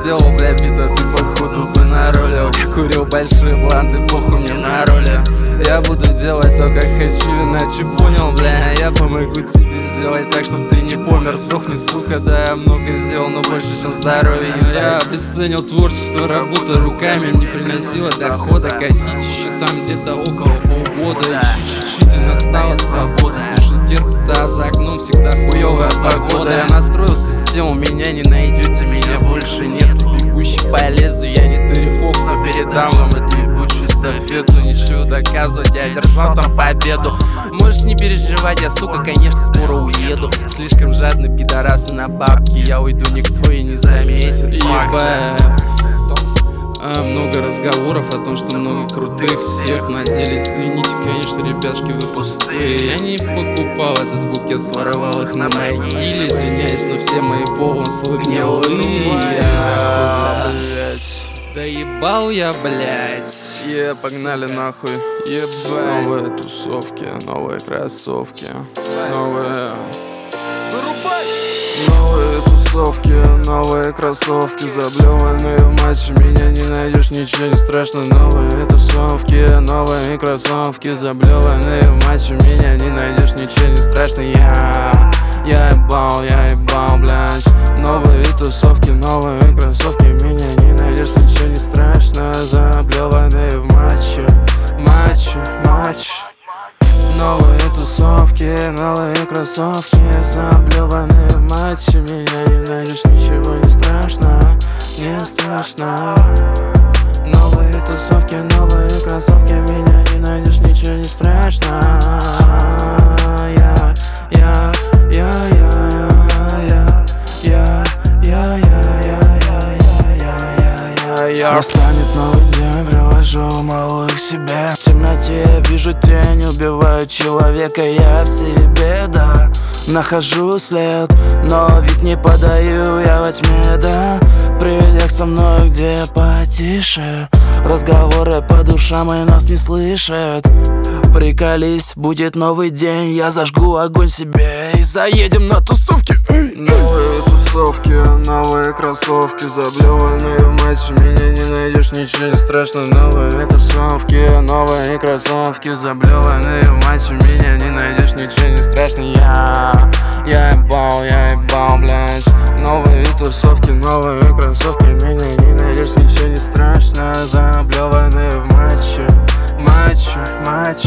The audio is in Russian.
сделал, бля, бита, ты походу бы наролил. Я курил большие бланты, похуй мне на роли. Я буду делать то, как хочу, иначе понял, бля. Я помогу тебе сделать так, чтоб ты не помер. Сдохни, сука, да, я много сделал, но больше, чем здоровье. Я обесценил творчество, работа руками не приносила дохода. Косить еще там где-то около полгода. Еще чуть-чуть и настала свобода. Душа терпит, а за окном всегда хуевая погода. Я настроил систему, меня не найдете, меня больше нету. Бегущий по лезвию, я не Терри Фокс, но передам вам эту ебучую эстафету. Ничего доказывать, я одержал там победу. Можешь не переживать, я, сука, конечно, скоро уеду. Слишком жадный пидорасы на бабки, я уйду, никто и не заметит. Ебать. Много разговоров о том, что много крутых всех наделись. Извините, конечно, ребятушки, вы пустые. Я не покупал этот букет, своровал их на могиле. Извиняюсь, но все мои помыслы гнилые. Да ебал я, блять. Погнали нахуй. Ебать. Новые тусовки, новые кроссовки. Новые тусовки, новые кроссовки, заблеванные в матче, меня не найдешь, ничего не страшно. Новые тусовки, новые кроссовки, заблеванные в матче, меня не найдешь, ничего не страшно. Я ебал, блядь. Новые тусовки, новые кроссовки, меня не найдешь, ничего не страшно. Заблеванные в матче. Новые тусовки, новые кроссовки, заблеванные в матче, меня не найдешь, ничего не страшно, не страшно. Новые тусовки, новые кроссовки, меня не найдешь, ничего не страшно. Настанет новый день, провожу малых к себе. В темноте вижу тень, убиваю человека, я в себе, да. Нахожу след, но вид не подаю, я во тьме, да. Прилег со мной, где потише. Разговоры по душам и нас не слышат. Приколись, будет новый день, я зажгу огонь себе и заедем на тусовки. Новые тусовки, новые кроссовки, заблеванные в матче, меня не найдешь, ничего не страшно. Новые тусовки, новые кроссовки, заблеванные в матче, меня не найдешь, ничего не страшно. Я ебал, блядь. Новые тусовки, новые кроссовки, меня не найдешь, ничего не страшно. Заблеванные в матче.